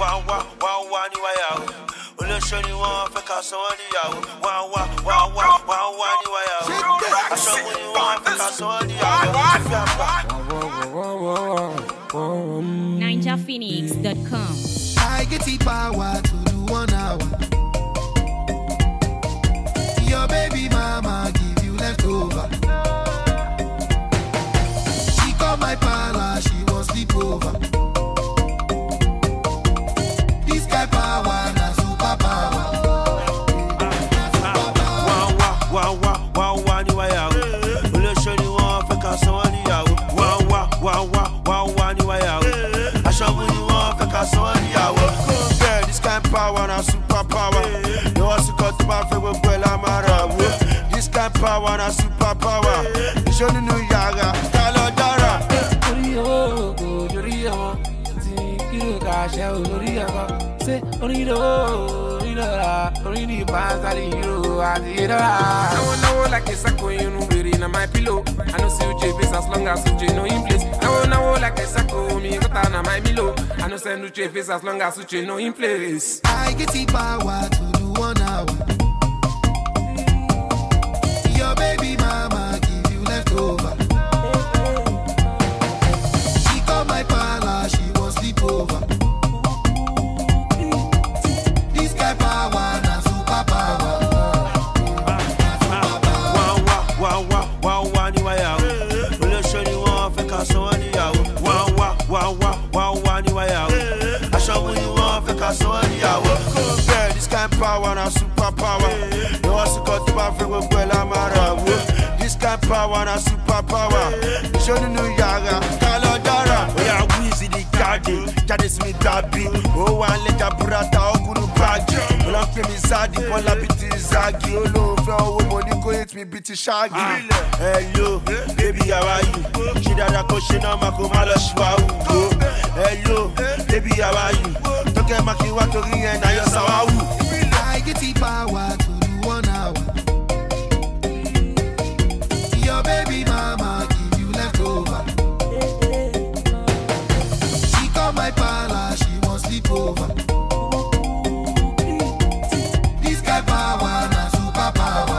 wá níwáyàwó. Olóṣó ni wọ́n fẹ́ ká sọ wọ́n níyàwó. Wá níwáyàwó. Aṣọ́gun ni wọ́n fẹ́ ká sọ wọ́n níyàwó. NinjaPhoenix.com. I get the power to do 1 hour. Your baby mama give you leftover. She called my parlor, she wants sleep over. This guy power, na super power. Wá níwáyàwó. Olóṣó ni wọ́n fẹ́ ká sọ wọ́n níyàwó. Wá níwáyàwó. Aṣọ́gun ni wọ́n fẹ́ ká sọ wọ́n níyàwó. Yeah, this kind power na super power. No one to cut my favorite girl, I'm a this kind power na super power. Ìṣó nínú yàrá, ká lọ dára. Orí owó kò lórí ọmọ, tí kí ló ká ṣe olórí ọmọ. Ṣé orí lọ́ra, orí ní pàṣẹ ìró àti ìrora. I wanna know like a sacco, you know, really na my pillow. I know see Uche face as long as Uche know in place. I wanna know like a sacco, me got on my pillow. I know send Uche face as long as Uche know in place. I get the power to do 1 hour. Your baby mama give you leftover. She called my parlor, she wants sleep over. This guy power, na super power. Wá níwáyàwó. Olóṣó ni wọ́n fẹ́ ká sọ wọ́n níyàwó. Wá níwáyàwó. Aṣọ́gun ni wọ́n fẹ́ ká sọ wọ́n níyàwó. Yeah, this kind power na super power. No one to cut my favorite girl, I'm a this kind power na super power. Ìṣó nínú yàrá, ká lọ dára. Oya Wheezy di jáde sí mi dàbí. Ó wà ń lẹ́jà búrata ọkùnrin báàgì. Mo lọ pè mí sáàdì, bọ́lá bí ti zagi. Olóòfẹ́ owó mo ní kó hit mi bí ti ṣáàgì. Hello, baby how are you? Ṣé dáadáa kó ṣe náà máa kó má lọ ṣùwàwù. Hello, baby how are you? Tókẹ́ máa kí wá torí ẹ̀ náà yọ sáwáwù. I get the power to do 1 hour. Your baby mama give you leftover. She called my parlor, she wants sleep over. This guy power, na super power.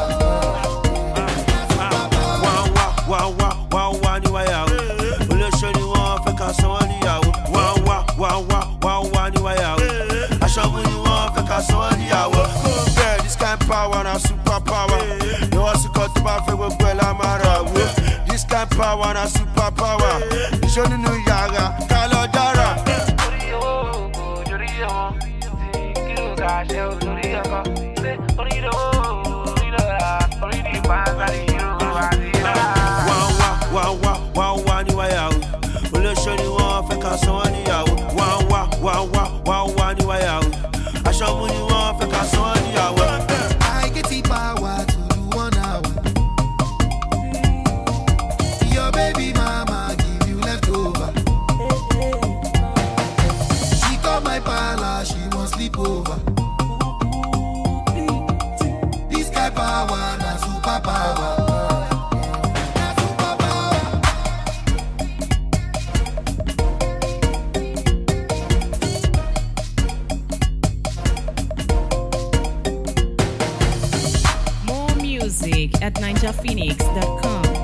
Wá níwáyàwó. Olóṣó ni wọ́n fẹ́ ká sọ wọ́n níyàwó. Wá níwáyàwó. Aṣọ́gun ni wọ́n fẹ́ ká sọ wọ́n níyàwó. Yeah, this kind power na super power. No one to cut my favorite girl, I'm a this kind power na super power. Ìṣó nínú yàrá, ká lọ dára. Orí owó kò lórí ọmọ, tí kí ló ká ṣe olórí ọmọ. Ṣé orí lọ́ra, orí ní pàṣẹ ìró àti ìrora. Wá níwáyàwó. Olóṣó ni wọ́n fẹ́ ká sọ wọ́n níyàwó. Wá níwáyàwó. Aṣọ́gun ni wọ́n fẹ́ ká sọ wọ́n níyàwó. I get the power to do 1 hour. Your baby mama give you leftover. She called my parlor, she wants sleep over. This guy power, na super power. More music at NinjaPhoenix.com.